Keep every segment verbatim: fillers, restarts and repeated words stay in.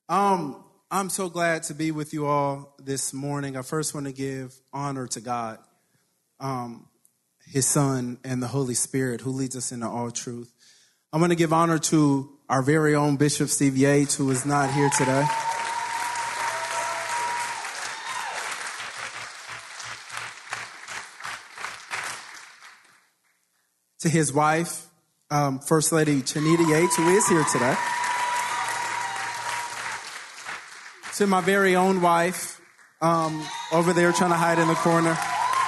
Um, I'm so glad to be with you all this morning. I first want to give honor to God, um, His Son, and the Holy Spirit, who leads us into all truth. I want to give honor to our very own Bishop Steve Yates, who is not here today. To his wife, um, First Lady Chanita Yates, who is here today. To my very own wife, um, over there trying to hide in the corner.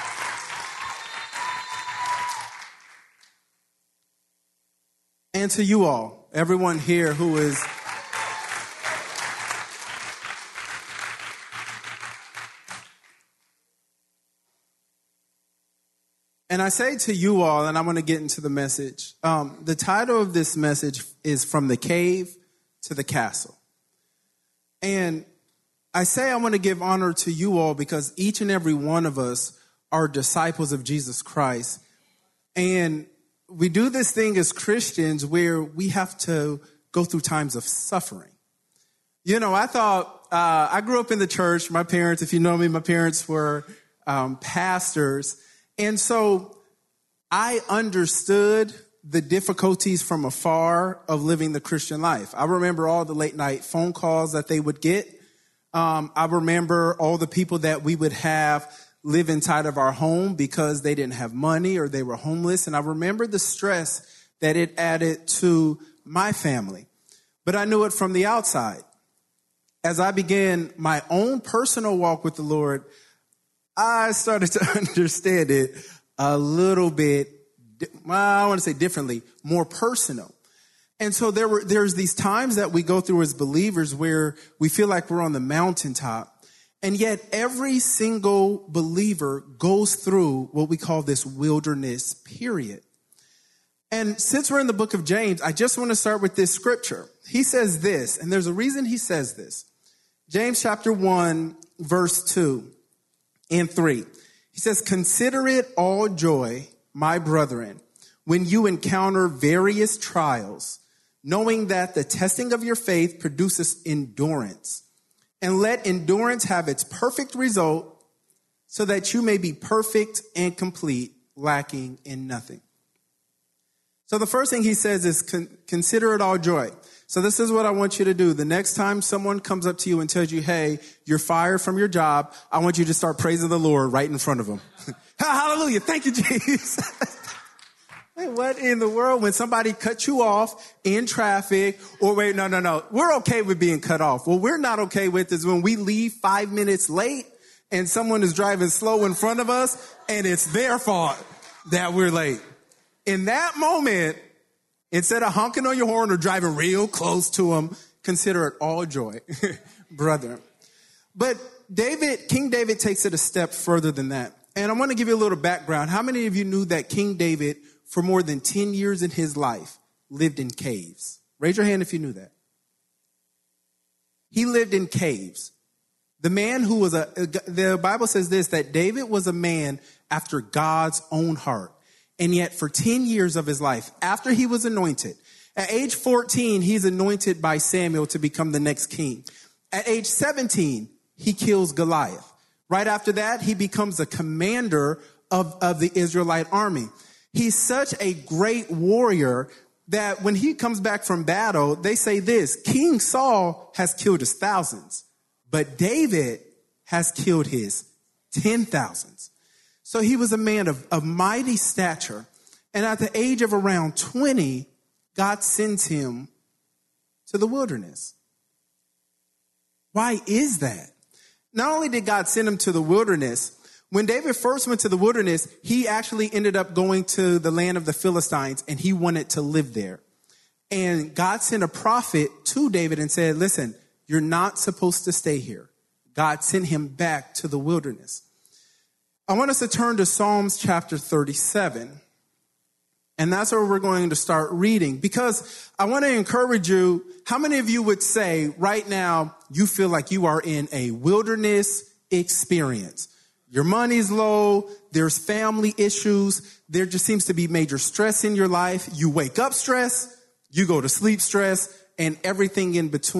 And to you all, everyone here who is And I say to you all, and I want to get into the message, um, the title of this message is From the Cave to the Castle. And I say I want to give honor to you all because each and every one of us are disciples of Jesus Christ. And we do this thing as Christians where we have to go through times of suffering. You know, I thought, uh, I grew up in the church. My parents, if you know me, my parents were um, pastors. And so I understood the difficulties from afar of living the Christian life. I remember all the late night phone calls that they would get. Um, I remember all the people that we would have live inside of our home because they didn't have money or they were homeless. And I remember the stress that it added to my family. But I knew it from the outside. As I began my own personal walk with the Lord, I started to understand it a little bit, well, I want to say differently, more personal. And so there were, there's these times that we go through as believers where we feel like we're on the mountaintop. And yet every single believer goes through what we call this wilderness period. And since we're in the book of James, I just want to start with this scripture. He says this, and there's a reason he says this. James chapter one, verse two. And three, he says, "Consider it all joy, my brethren, when you encounter various trials, knowing that the testing of your faith produces endurance. And let endurance have its perfect result, so that you may be perfect and complete, lacking in nothing." So the first thing he says is con- consider it all joy. So this is what I want you to do. The next time someone comes up to you and tells you, hey, you're fired from your job, I want you to start praising the Lord right in front of them. Hallelujah. Thank you, Jesus. Wait, what in the world? When somebody cuts you off in traffic, or wait, no, no, no. We're okay with being cut off. What we're not okay with is when we leave five minutes late and someone is driving slow in front of us and it's their fault that we're late. In that moment, instead of honking on your horn or driving real close to them, consider it all joy, brother. But David, King David takes it a step further than that. And I want to give you a little background. How many of you knew that King David, for more than ten years in his life, lived in caves? Raise your hand if you knew that. He lived in caves. The man who was a, the Bible says this, that David was a man after God's own heart. And yet for ten years of his life, after he was anointed, at age fourteen, he's anointed by Samuel to become the next king. At age seventeen, he kills Goliath. Right after that, he becomes the commander of, of the Israelite army. He's such a great warrior that when he comes back from battle, they say this, King Saul has killed his thousands, but David has killed his ten thousands. So he was a man of, of mighty stature. And at the age of around twenty, God sends him to the wilderness. Why is that? Not only did God send him to the wilderness, when David first went to the wilderness, he actually ended up going to the land of the Philistines and he wanted to live there. And God sent a prophet to David and said, listen, you're not supposed to stay here. God sent him back to the wilderness. I want us to turn to Psalms chapter thirty-seven. And that's where we're going to start reading, because I want to encourage you. How many of you would say right now you feel like you are in a wilderness experience? Your money's low. There's family issues. There just seems to be major stress in your life. You wake up stressed. You go to sleep stressed, and everything in between.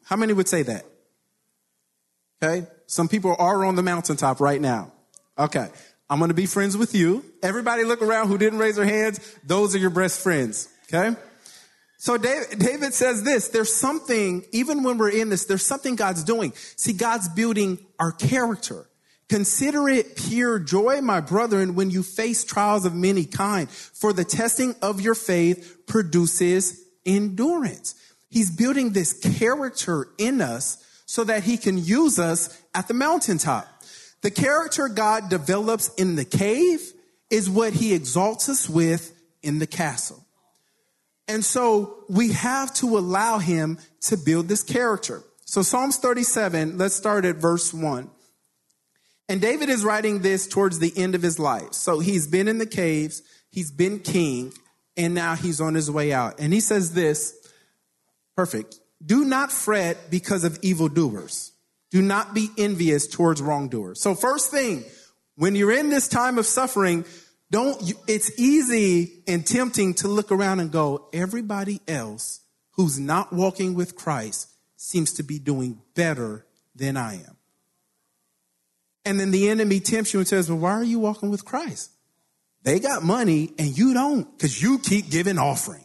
How many would say that? Okay. Some people are on the mountaintop right now. Okay. I'm going to be friends with you. Everybody look around who didn't raise their hands. Those are your best friends. Okay. So David, David says this, there's something, even when we're in this, there's something God's doing. See, God's building our character. Consider it pure joy, my brethren, when you face trials of many kind, for the testing of your faith produces endurance. He's building this character in us so that he can use us at the mountaintop. The character God develops in the cave is what he exalts us with in the castle. And so we have to allow him to build this character. So Psalms thirty-seven, let's start at verse one. And David is writing this towards the end of his life. So he's been in the caves, he's been king, and now he's on his way out. And he says this, perfect. Do not fret because of evildoers. Do not be envious towards wrongdoers. So first thing, when you're in this time of suffering, don't, it's easy and tempting to look around and go, everybody else who's not walking with Christ seems to be doing better than I am. And then the enemy tempts you and says, well, why are you walking with Christ? They got money and you don't because you keep giving offering.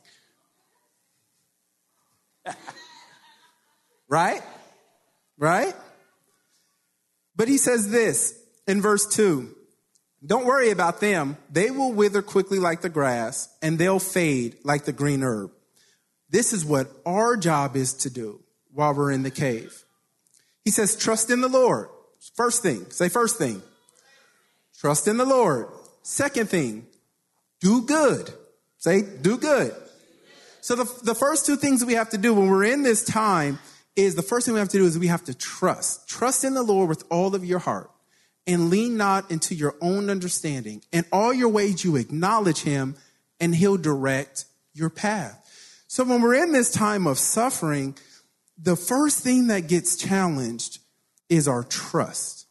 Right? Right? But he says this in verse two. Don't worry about them. They will wither quickly like the grass and they'll fade like the green herb. This is what our job is to do while we're in the cave. He says, trust in the Lord. First thing, say first thing, trust in the Lord. Second thing, do good. Say do good. So the, the first two things we have to do when we're in this time is the first thing we have to do is we have to trust. Trust in the Lord with all of your heart and lean not into your own understanding. In all your ways you acknowledge him and he'll direct your path. So when we're in this time of suffering, the first thing that gets challenged is our trust.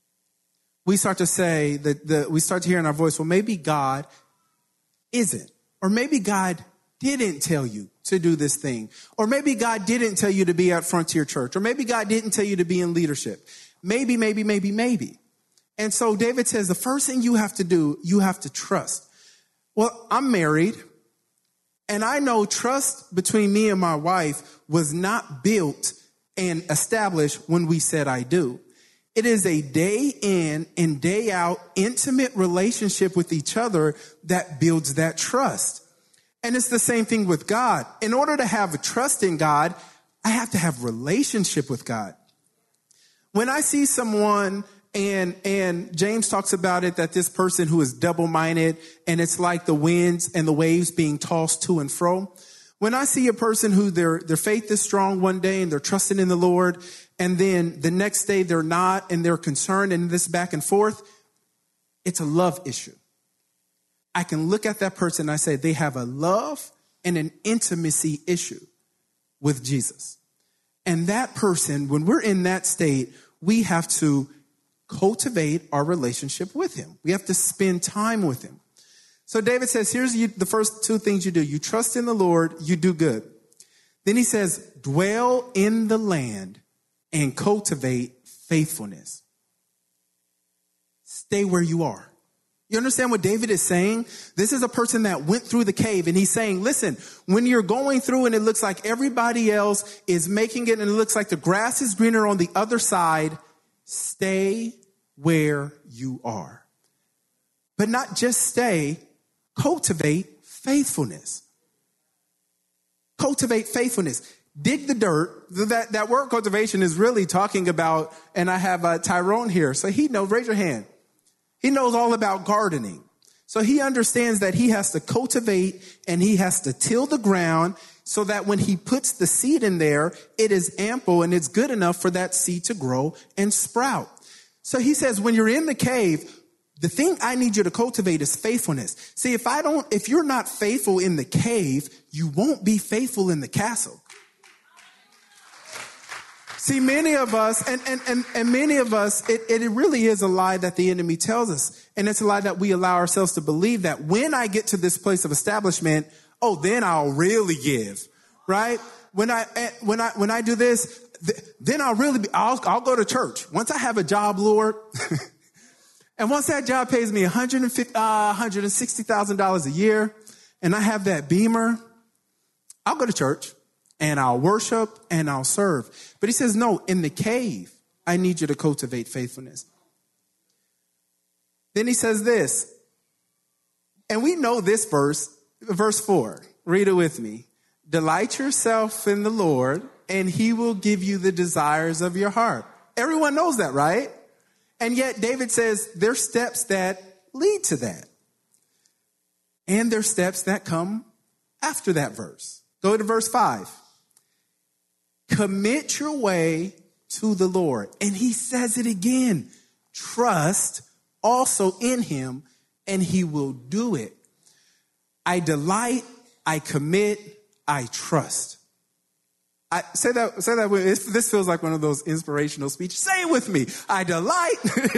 We start to say that the, we start to hear in our voice, well, maybe God isn't, or maybe God didn't tell you to do this thing, or maybe God didn't tell you to be at Frontier Church, or maybe God didn't tell you to be in leadership. Maybe, maybe, maybe, maybe. And so David says the first thing you have to do, you have to trust. Well, I'm married, and I know trust between me and my wife was not built and established when we said I do. It is a day in and day out intimate relationship with each other that builds that trust. And it's the same thing with God. In order to have trust in God, I have to have relationship with God. When I see someone, and and James talks about it, that this person who is double-minded, and it's like the winds and the waves being tossed to and fro. When I see a person who their, their faith is strong one day and they're trusting in the Lord, and then the next day they're not and they're concerned and this back and forth, it's a love issue. I can look at that person and I say they have a love and an intimacy issue with Jesus. And that person, when we're in that state, we have to cultivate our relationship with him. We have to spend time with him. So David says, here's you, the first two things you do. You trust in the Lord, you do good. Then he says, dwell in the land and cultivate faithfulness. Stay where you are. You understand what David is saying? This is a person that went through the cave, and he's saying, listen, when you're going through and it looks like everybody else is making it and it looks like the grass is greener on the other side, stay where you are. But not just stay, cultivate faithfulness. Cultivate faithfulness. Dig the dirt. That, that word cultivation is really talking about, and I have uh, Tyrone here, so he knows, raise your hand. He knows all about gardening. So he understands that he has to cultivate and he has to till the ground so that when he puts the seed in there, it is ample and it's good enough for that seed to grow and sprout. So he says, when you're in the cave, the thing I need you to cultivate is faithfulness. See, if I don't, if you're not faithful in the cave, you won't be faithful in the castle. See, many of us, and, and, and, and many of us, it, it really is a lie that the enemy tells us. And it's a lie that we allow ourselves to believe that when I get to this place of establishment, oh, then I'll really give, right? When I, when I, when I do this, th- then I'll really be, I'll, I'll go to church. Once I have a job, Lord, and once that job pays me one hundred fifty thousand dollars, uh, one hundred sixty thousand dollars a year, and I have that Beamer, I'll go to church and I'll worship and I'll serve. But he says, no, in the cave, I need you to cultivate faithfulness. Then he says this, and we know this verse, verse four. Read it with me. Delight yourself in the Lord, and he will give you the desires of your heart. Everyone knows that, right? And yet David says there's steps that lead to that. And there's steps that come after that verse. Go to verse five. Commit your way to the Lord. And he says it again. Trust also in him, and he will do it. I delight, I commit, I trust. I say that, say that with, this feels like one of those inspirational speeches. Say it with me. I delight,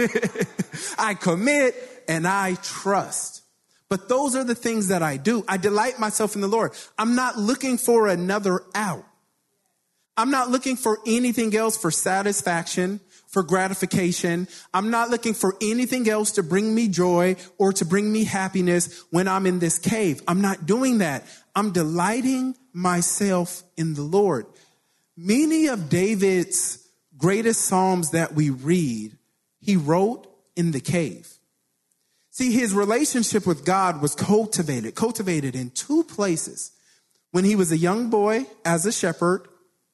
I commit, and I trust. But those are the things that I do. I delight myself in the Lord. I'm not looking for another out. I'm not looking for anything else for satisfaction, for gratification. I'm not looking for anything else to bring me joy or to bring me happiness when I'm in this cave. I'm not doing that. I'm delighting myself in the Lord. Many of David's greatest Psalms that we read, he wrote in the cave. See, his relationship with God was cultivated, cultivated in two places. When he was a young boy as a shepherd.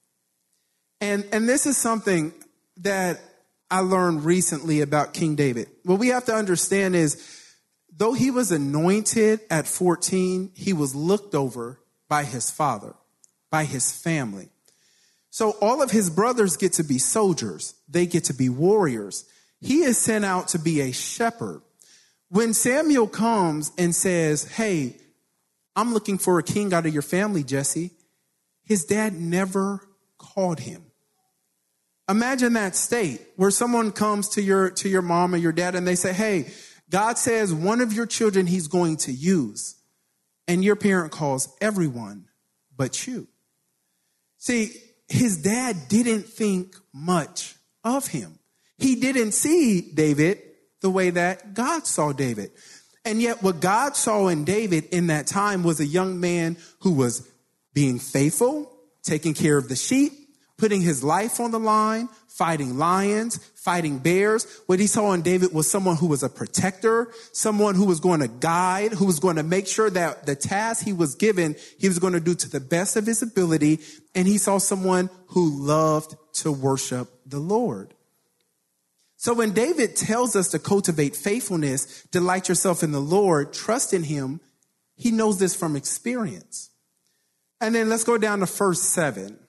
And, and this is something that I learned recently about King David. What we have to understand is, though he was anointed at fourteen, he was looked over by his father, by his family. So all of his brothers get to be soldiers. They get to be warriors. He is sent out to be a shepherd. When Samuel comes and says, hey, I'm looking for a king out of your family, Jesse, his dad never called him. Imagine that state where someone comes to your, to your mom or your dad and they say, hey, God says one of your children he's going to use. And your parent calls everyone but you. See, his dad didn't think much of him. He didn't see David the way that God saw David. And yet what God saw in David in that time was a young man who was being faithful, taking care of the sheep, putting his life on the line, fighting lions, fighting bears. What he saw in David was someone who was a protector, someone who was going to guide, who was going to make sure that the task he was given, he was going to do to the best of his ability. And he saw someone who loved to worship the Lord. So when David tells us to cultivate faithfulness, delight yourself in the Lord, trust in him, he knows this from experience. And then let's go down to verse seven.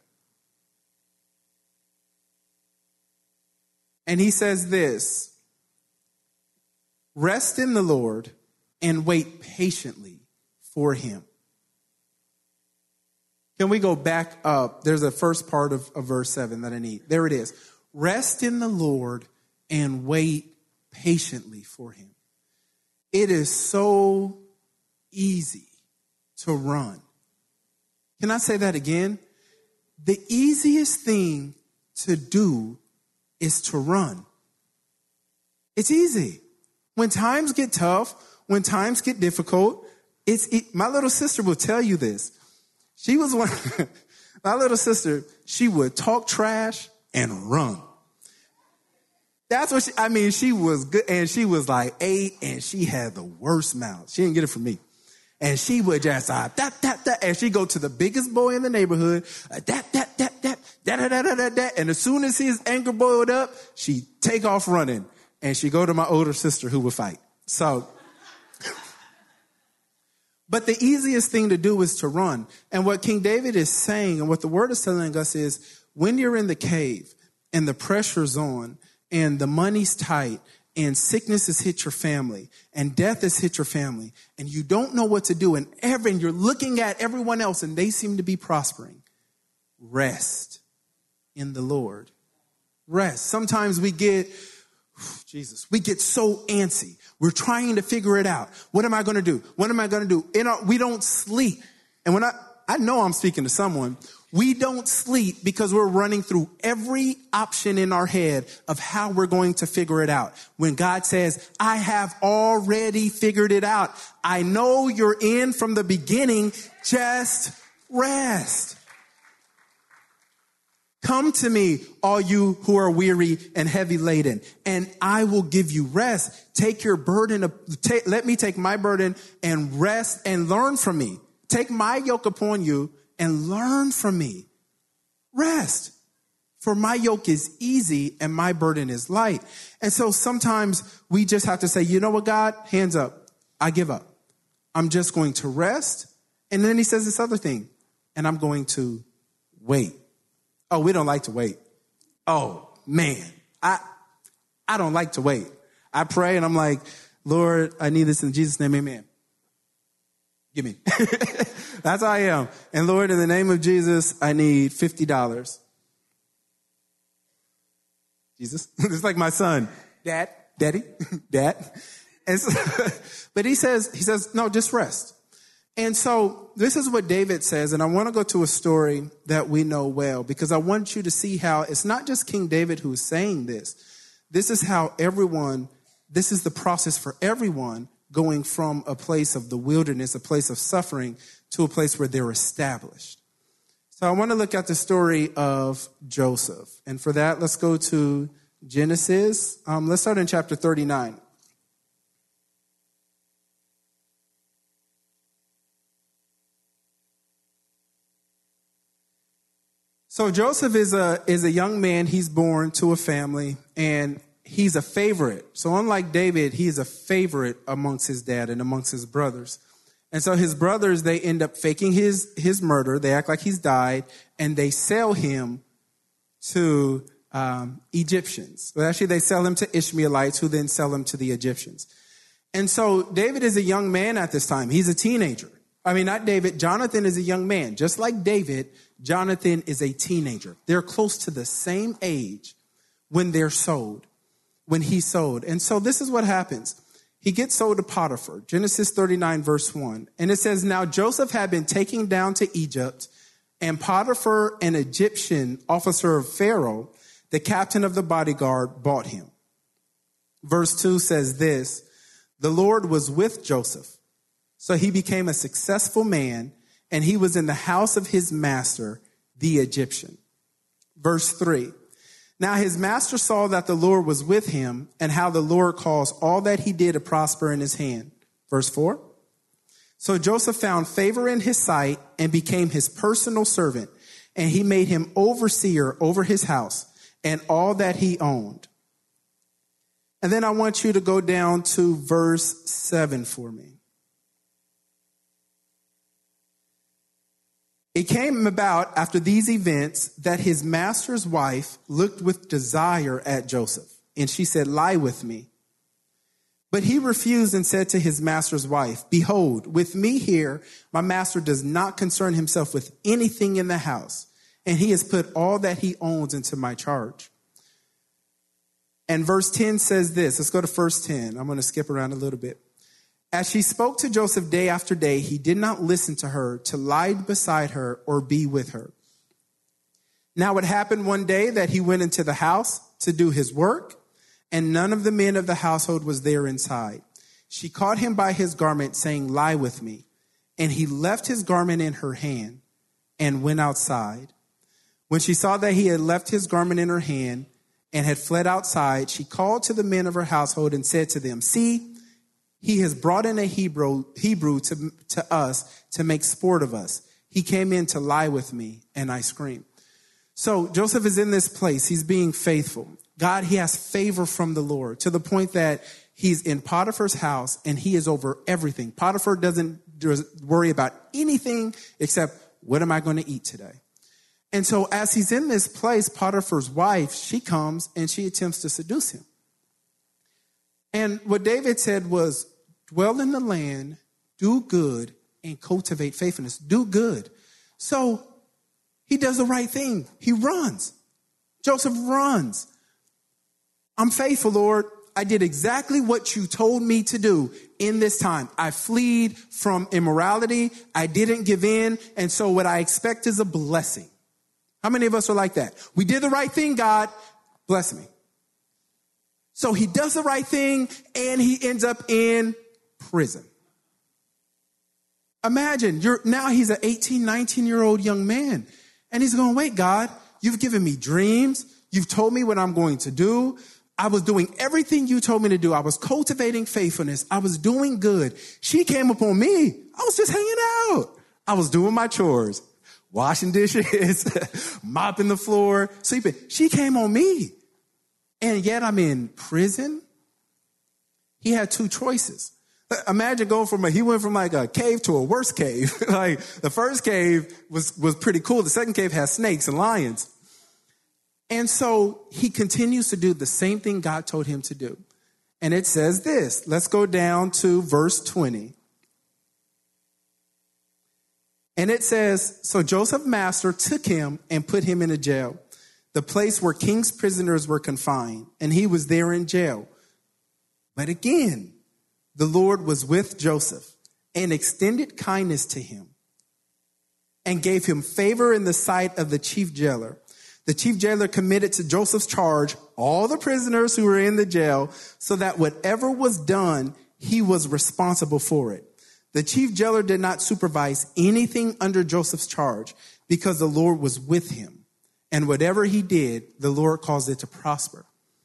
And he says this, rest in the Lord and wait patiently for him. Can we go back up? There's a first part of, of verse seven that I need. There it is. Rest in the Lord and wait patiently for him. It is so easy to run. Can I say that again? The easiest thing to do is to run. It's easy. When times get tough, when times get difficult, it's it, my little sister will tell you this. She was one, my little sister, she would talk trash and run. That's what she, I mean, she was good, and she was like eight, and she had the worst mouth. She didn't get it from me. And she would just, uh, that, that, that, and she'd go to the biggest boy in the neighborhood, uh, that, that, that, that, that, that, that, that, that. And as soon as his anger boiled up, she'd take off running, and she'd go to my older sister who would fight. So, but the easiest thing to do is to run. And what King David is saying, and what the word is telling us is, when you're in the cave, and the pressure's on, and the money's tight, and sickness has hit your family, and death has hit your family, and you don't know what to do, and, every, and you're looking at everyone else, and they seem to be prospering. Rest in the Lord. Rest. Sometimes we get, Jesus, we get so antsy. We're trying to figure it out. What am I going to do? What am I going to do? In our, we don't sleep. And when I, I know I'm speaking to someone, We don't sleep because we're running through every option in our head of how we're going to figure it out. When God says, I have already figured it out. I know you're in from the beginning. Just rest. Come to me, all you who are weary and heavy laden, and I will give you rest. Take your burden. Of, take, let me take my burden and rest and learn from me. Take my yoke upon you and learn from me. Rest. For my yoke is easy and my burden is light. And so sometimes we just have to say, you know what, God? Hands up. I give up. I'm just going to rest. And then he says this other thing. And I'm going to wait. Oh, we don't like to wait. Oh, man. I I don't like to wait. I pray and I'm like, Lord, I need this in Jesus' name. Amen. Give me. That's how I am. And Lord, in the name of Jesus, I need fifty dollars. Jesus. It's like my son. Dad, daddy, dad. And so, but he says, he says, no, just rest. And so this is what David says. And I want to go to a story that we know well, because I want you to see how it's not just King David who is saying this. This is how everyone, this is the process for everyone going from a place of the wilderness, a place of suffering, to a place where they're established. So I want to look at the story of Joseph. And for that, let's go to Genesis. Um, let's start in chapter thirty-nine. So Joseph is a is a young man. He's born to a family, and he's a favorite. So unlike David, he is a favorite amongst his dad and amongst his brothers. And so his brothers, they end up faking his, his murder. They act like he's died, and they sell him to um, Egyptians. Well, actually, they sell him to Ishmaelites, who then sell him to the Egyptians. And so David is a young man at this time. He's a teenager. I mean, not David. Jonathan is a young man. Just like David, Jonathan is a teenager. They're close to the same age when they're sold. When he's sold. And so this is what happens. He gets sold to Potiphar, Genesis thirty-nine, verse one. And it says, now Joseph had been taken down to Egypt, and Potiphar, an Egyptian officer of Pharaoh, the captain of the bodyguard, bought him. Verse two says this, the Lord was with Joseph, so he became a successful man, and he was in the house of his master, the Egyptian. Verse three. Now his master saw that the Lord was with him, and how the Lord caused all that he did to prosper in his hand. Verse four. So Joseph found favor in his sight and became his personal servant, and he made him overseer over his house and all that he owned. And then I want you to go down to verse seven for me. It came about after these events that his master's wife looked with desire at Joseph, and she said, lie with me. But he refused and said to his master's wife, behold, with me here, my master does not concern himself with anything in the house, and he has put all that he owns into my charge. And verse ten says this. Let's go to verse ten. I'm going to skip around a little bit. As she spoke to Joseph day after day, he did not listen to her, to lie beside her or be with her. Now it happened one day that he went into the house to do his work, and none of the men of the household was there inside. She caught him by his garment, saying, lie with me. And he left his garment in her hand and went outside. When she saw that he had left his garment in her hand and had fled outside, she called to the men of her household and said to them, see, he has brought in a Hebrew, Hebrew to, to us to make sport of us. He came in to lie with me, and I screamed. So Joseph is in this place. He's being faithful. God, he has favor from the Lord to the point that he's in Potiphar's house and he is over everything. Potiphar doesn't worry about anything except, what am I going to eat today? And so as he's in this place, Potiphar's wife, she comes and she attempts to seduce him. And what David said was, dwell in the land, do good, and cultivate faithfulness. Do good. So he does the right thing. He runs. Joseph runs. I'm faithful, Lord. I did exactly what you told me to do in this time. I fled from immorality. I didn't give in. And so what I expect is a blessing. How many of us are like that? We did the right thing, God, bless me. So he does the right thing and he ends up in prison. Imagine, you're now he's an eighteen, nineteen-year-old young man. And he's going, wait, God, you've given me dreams. You've told me what I'm going to do. I was doing everything you told me to do. I was cultivating faithfulness. I was doing good. She came upon me. I was just hanging out. I was doing my chores, washing dishes, mopping the floor, sleeping. She came on me. And yet I'm in prison. He had two choices. Imagine going from a, he went from like a cave to a worse cave. Like the first cave was, was pretty cool. The second cave has snakes and lions. And so he continues to do the same thing God told him to do. And it says this, let's go down to verse twenty. And it says, so Joseph's master took him and put him in a jail, the place where king's prisoners were confined. And he was there in jail. But again, the Lord was with Joseph and extended kindness to him and gave him favor in the sight of the chief jailer. The chief jailer committed to Joseph's charge all the prisoners who were in the jail so that whatever was done, he was responsible for it. The chief jailer did not supervise anything under Joseph's charge because the Lord was with him. And whatever he did, the Lord caused it to prosper.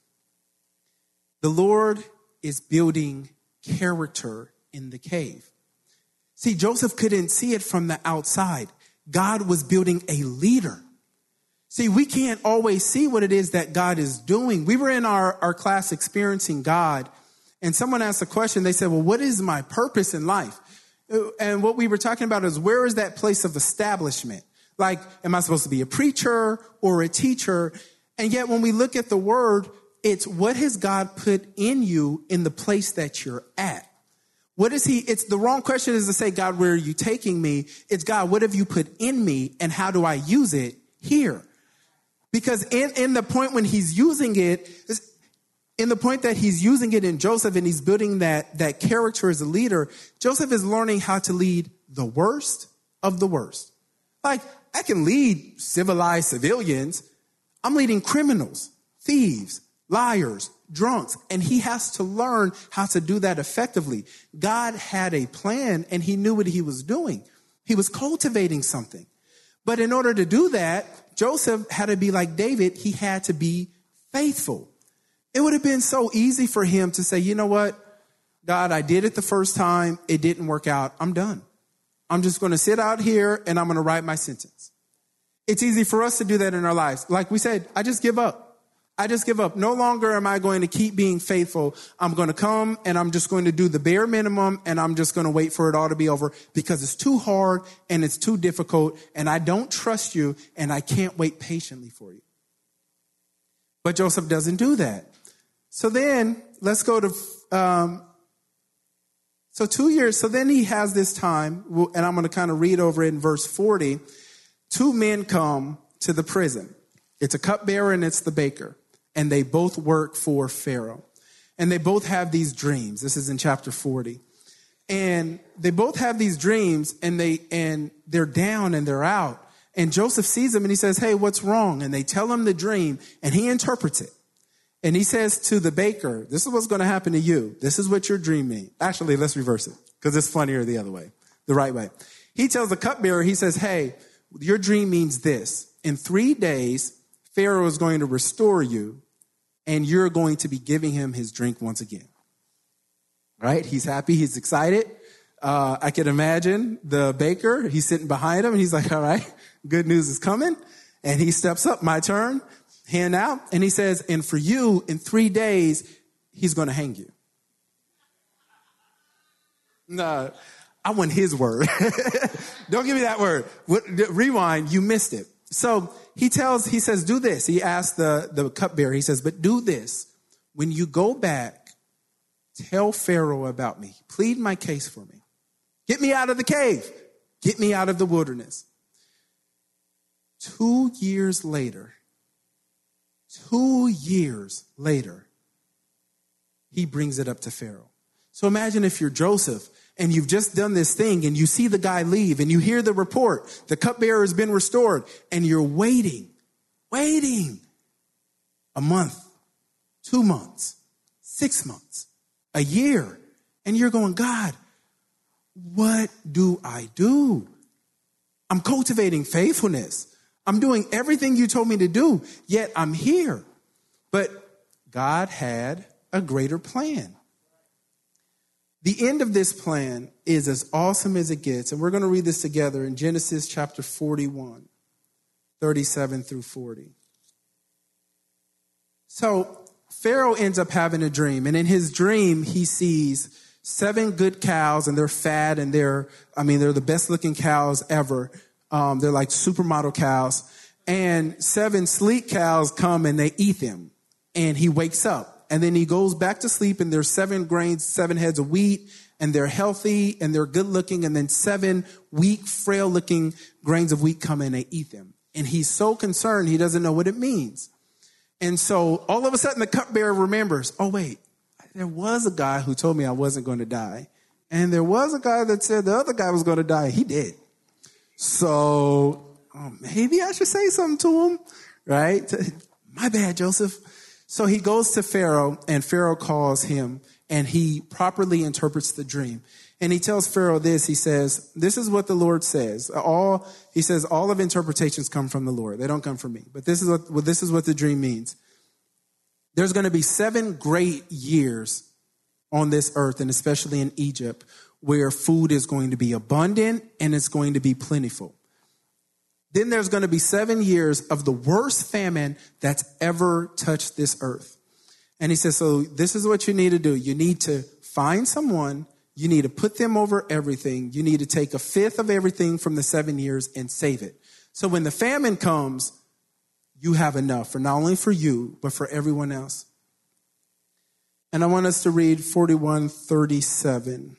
The Lord is building character in the cave. See, Joseph couldn't see it from the outside. God was building a leader. See, we can't always see what it is that God is doing. We were in our, our class Experiencing God, and someone asked a question. They said, well, what is my purpose in life? And what we were talking about is, where is that place of establishment? Like, am I supposed to be a preacher or a teacher? And yet when we look at the word, it's what has God put in you in the place that you're at? What is he? It's the wrong question is to say, God, where are you taking me? It's God, what have you put in me and how do I use it here? Because in, in the point when he's using it, in the point that he's using it in Joseph and he's building that, that character as a leader, Joseph is learning how to lead the worst of the worst. Like, I can lead civilized civilians. I'm leading criminals, thieves, liars, drunks, and he has to learn how to do that effectively. God had a plan and he knew what he was doing. He was cultivating something. But in order to do that, Joseph had to be like David. He had to be faithful. It would have been so easy for him to say, you know what, God, I did it the first time. It didn't work out. I'm done. I'm just going to sit out here and I'm going to write my sentence. It's easy for us to do that in our lives. Like we said, I just give up. I just give up. No longer am I going to keep being faithful. I'm going to come and I'm just going to do the bare minimum and I'm just going to wait for it all to be over because it's too hard and it's too difficult and I don't trust you and I can't wait patiently for you. But Joseph doesn't do that. So then let's go to, um, so two years. So then he has this time, and I'm going to kind of read over it in verse forty. Two men come to the prison. It's a cupbearer and it's the baker. And they both work for Pharaoh. And they both have these dreams. This is in chapter forty. And they both have these dreams and they, and they're down and they're out. And Joseph sees them and he says, hey, what's wrong? And they tell him the dream and he interprets it. And he says to the baker, this is what's going to happen to you. This is what your dream means. Actually, let's reverse it because it's funnier the other way, the right way. He tells the cupbearer, he says, hey, your dream means this. In three days, Pharaoh is going to restore you and you're going to be giving him his drink once again. Right? He's happy. He's excited. Uh, I can imagine the baker. He's sitting behind him and he's like, all right, good news is coming. And he steps up, my turn, hand out. And he says, and for you in three days, he's going to hang you. No, I want his word. Don't give me that word. What, rewind. You missed it. So he tells, he says, do this. He asks the, the cupbearer, he says, but do this. When you go back, tell Pharaoh about me. Plead my case for me. Get me out of the cave. Get me out of the wilderness. Two years later, two years later, he brings it up to Pharaoh. So imagine if you're Joseph and you've just done this thing and you see the guy leave and you hear the report, the cupbearer has been restored, and you're waiting, waiting a month, two months, six months, a year, and you're going, God, what do I do? I'm cultivating faithfulness. I'm doing everything you told me to do, yet I'm here. But God had a greater plan. The end of this plan is as awesome as it gets. And we're going to read this together in Genesis chapter forty-one, thirty-seven through forty. So Pharaoh ends up having a dream. And in his dream, he sees seven good cows, and they're fat, and they're, I mean, they're the best looking cows ever. Um, they're like supermodel cows. And seven sleek cows come and they eat them. And he wakes up. And then he goes back to sleep, and there's seven grains, seven heads of wheat, and they're healthy and they're good looking. And then seven weak, frail looking grains of wheat come and they eat them. And he's so concerned, he doesn't know what it means. And so all of a sudden the cupbearer remembers, oh, wait, there was a guy who told me I wasn't going to die. And there was a guy that said the other guy was going to die. He did. So oh, maybe I should say something to him, right? My bad, Joseph. So he goes to Pharaoh, and Pharaoh calls him, and he properly interprets the dream. And he tells Pharaoh this. He says, this is what the Lord says. All he says, all of interpretations come from the Lord. They don't come from me. But this is what, well, this is what the dream means. There's going to be seven great years on this earth, and especially in Egypt, where food is going to be abundant and it's going to be plentiful. Then there's going to be seven years of the worst famine that's ever touched this earth. And he says, so this is what you need to do. You need to find someone. You need to put them over everything. You need to take a fifth of everything from the seven years and save it. So when the famine comes, you have enough for not only for you, but for everyone else. And I want us to read forty-one thirty-seven.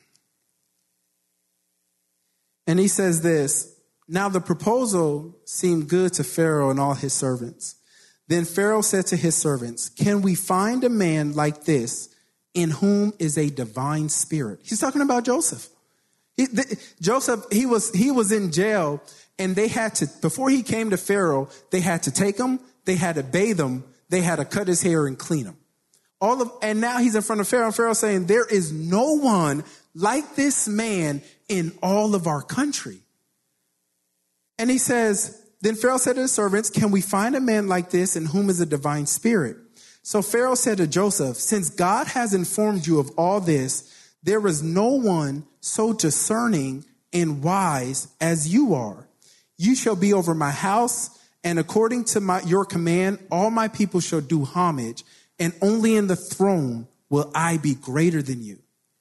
And he says this. Now the proposal seemed good to Pharaoh and all his servants. Then Pharaoh said to his servants, can we find a man like this in whom is a divine spirit? He's talking about Joseph. He, the, Joseph, he was, he was in jail, and they had to, before he came to Pharaoh, they had to take him, they had to bathe him, they had to cut his hair and clean him. All of, and now he's in front of Pharaoh, and Pharaoh saying, there is no one like this man in all of our country. And he says, then Pharaoh said to his servants, can we find a man like this in whom is a divine spirit? So Pharaoh said to Joseph, since God has informed you of all this, there is no one so discerning and wise as you are. You shall be over my house, and according to my, your command, all my people shall do homage, and only in the throne will I be greater than you.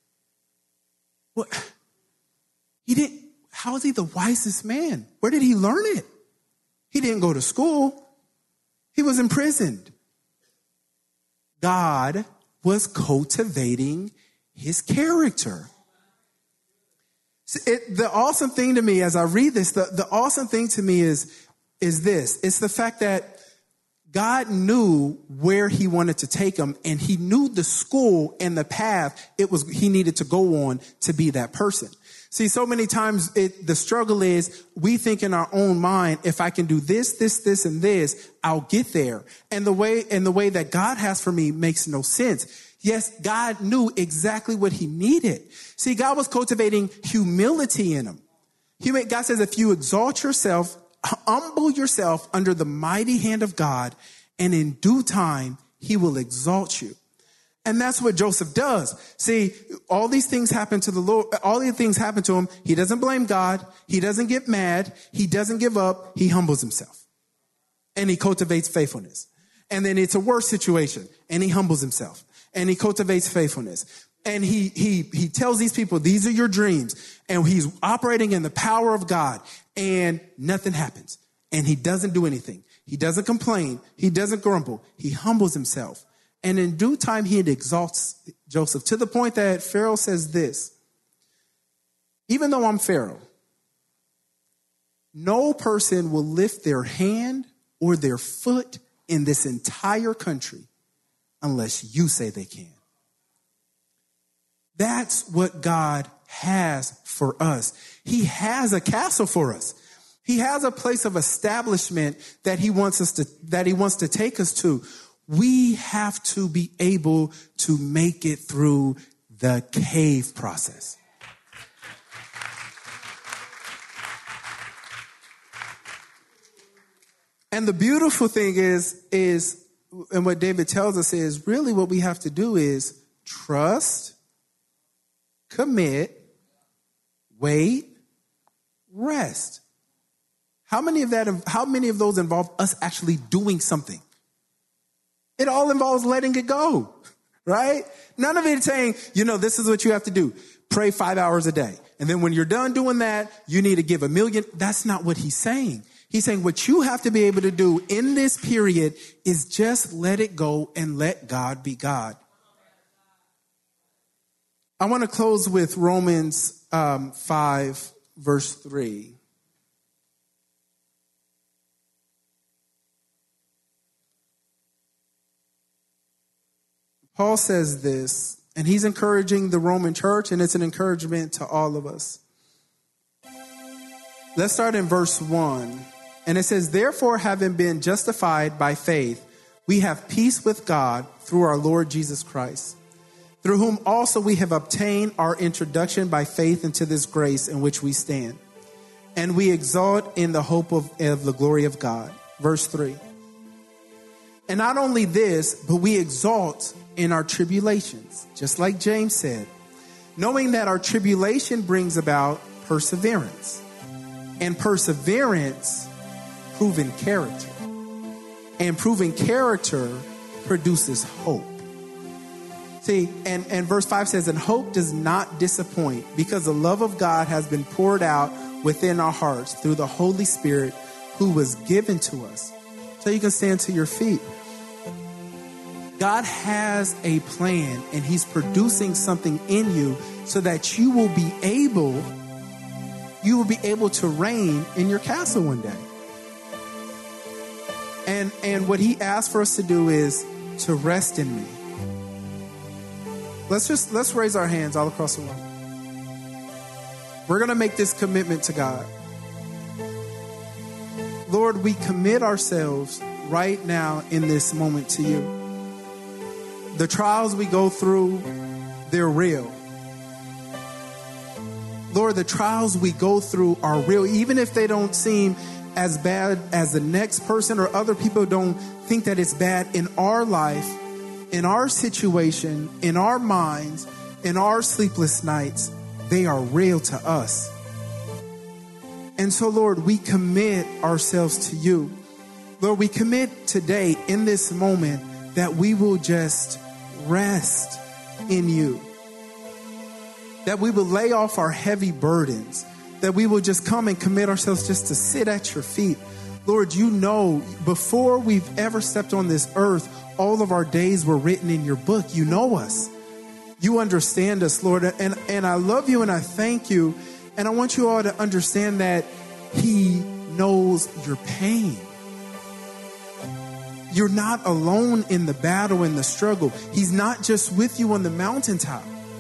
What? He didn't. How is he the wisest man? Where did he learn it? He didn't go to school. He was imprisoned. God was cultivating his character. It, the awesome thing to me as I read this, the, the awesome thing to me is, is this. It's the fact that God knew where he wanted to take him, and he knew the school and the path it was he needed to go on to be that person. See, so many times it, the struggle is we think in our own mind, if I can do this, this, this, and this, I'll get there. And the way, and the way that God has for me makes no sense. Yes, God knew exactly what he needed. See, God was cultivating humility in him. God says, if you exalt yourself, humble yourself under the mighty hand of God, and in due time, he will exalt you. And that's what Joseph does. See, all these things happen to the Lord. All these things happen to him. He doesn't blame God. He doesn't get mad. He doesn't give up. He humbles himself. And he cultivates faithfulness. And then it's a worse situation. And he humbles himself. And he cultivates faithfulness. And he, he, he tells these people, these are your dreams. And he's operating in the power of God. And nothing happens. And he doesn't do anything. He doesn't complain. He doesn't grumble. He humbles himself. And in due time, he exalts Joseph to the point that Pharaoh says this, even though I'm Pharaoh, no person will lift their hand or their foot in this entire country unless you say they can. That's what God has for us. He has a castle for us. He has a place of establishment that he wants us to, that he wants to take us to. We have to be able to make it through the cave process. And the beautiful thing is, is, and what David tells us is really what we have to do is trust, commit, wait, rest. How many of that, how many of those involve us actually doing something? It all involves letting it go, right? None of it saying, you know, this is what you have to do. Pray five hours a day. And then when you're done doing that, you need to give a million. That's not what he's saying. He's saying what you have to be able to do in this period is just let it go and let God be God. I want to close with Romans um, five, verse three. Paul says this, and he's encouraging the Roman church, and it's an encouragement to all of us. Let's start in verse one. And it says, therefore, having been justified by faith, we have peace with God through our Lord Jesus Christ, through whom also we have obtained our introduction by faith into this grace in which we stand. And we exalt in the hope of, of the glory of God. Verse three. And not only this, but we exalt in our tribulations, just like James said, knowing that our tribulation brings about perseverance, and perseverance, proven character, and proven character produces hope. See, and, and verse five says, and hope does not disappoint because the love of God has been poured out within our hearts through the Holy Spirit who was given to us. So you can stand to your feet. God has a plan, and he's producing something in you so that you will be able, you will be able to reign in your castle one day. And, and what he asked for us to do is to rest in me. Let's just, let's raise our hands all across the room. We're going to make this commitment to God. Lord, we commit ourselves right now in this moment to you. The trials we go through, they're real. Lord, the trials we go through are real, even if they don't seem as bad as the next person or other people don't think that it's bad in our life, in our situation, in our minds, in our sleepless nights. They are real to us. And so, Lord, we commit ourselves to you. Lord, we commit today in this moment that we will just rest in you. That we will lay off our heavy burdens. That we will just come and commit ourselves just to sit at your feet. Lord, you know, before we've ever stepped on this earth, all of our days were written in your book. You know us. You understand us, Lord. And, and I love you and I thank you. And I want you all to understand that he knows your pain. You're not alone in the battle and the struggle. He's not just with you on the mountaintop.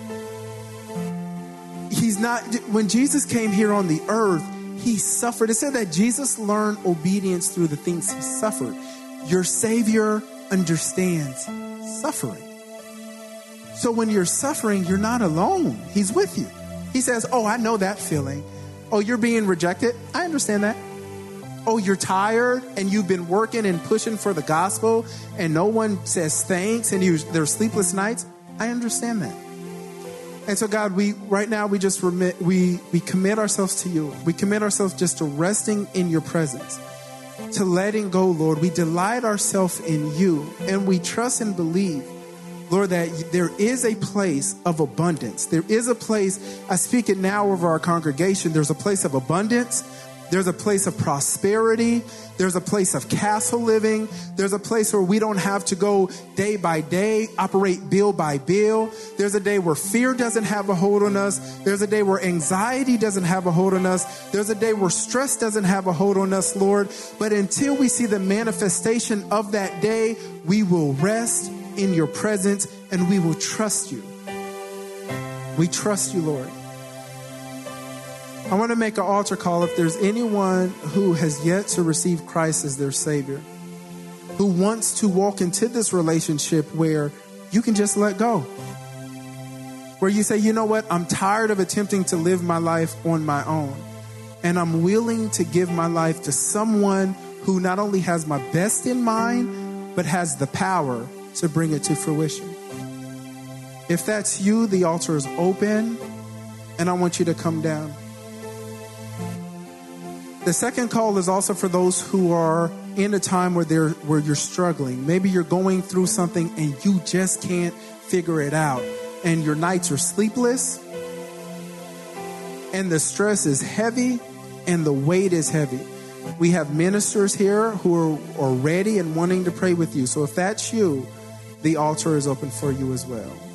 He's not, when Jesus came here on the earth, he suffered. It said that Jesus learned obedience through the things he suffered. Your Savior understands suffering. So when you're suffering, you're not alone. He's with you. He says, oh, I know that feeling. Oh, you're being rejected. I understand that. Oh, you're tired and you've been working and pushing for the gospel and no one says thanks and you, there's sleepless nights. I understand that. And so, God, we right now we just remit, we we commit ourselves to you. We commit ourselves just to resting in your presence, to letting go, Lord. We delight ourselves in you, and we trust and believe, Lord, that there is a place of abundance. There is a place, I speak it now over our congregation, there's a place of abundance. There's a place of prosperity. There's a place of castle living. There's a place where we don't have to go day by day, operate bill by bill. There's a day where fear doesn't have a hold on us. There's a day where anxiety doesn't have a hold on us. There's a day where stress doesn't have a hold on us, Lord. But until we see the manifestation of that day, we will rest in your presence and we will trust you. We trust you, Lord. I want to make an altar call if there's anyone who has yet to receive Christ as their Savior, who wants to walk into this relationship where you can just let go. Where you say, you know what, I'm tired of attempting to live my life on my own. And I'm willing to give my life to someone who not only has my best in mind, but has the power to bring it to fruition. If that's you, the altar is open, and I want you to come down. The second call is also for those who are in a time where they're where you're struggling. Maybe you're going through something and you just can't figure it out. And your nights are sleepless. And the stress is heavy and the weight is heavy. We have ministers here who are, are ready and wanting to pray with you. So if that's you, the altar is open for you as well.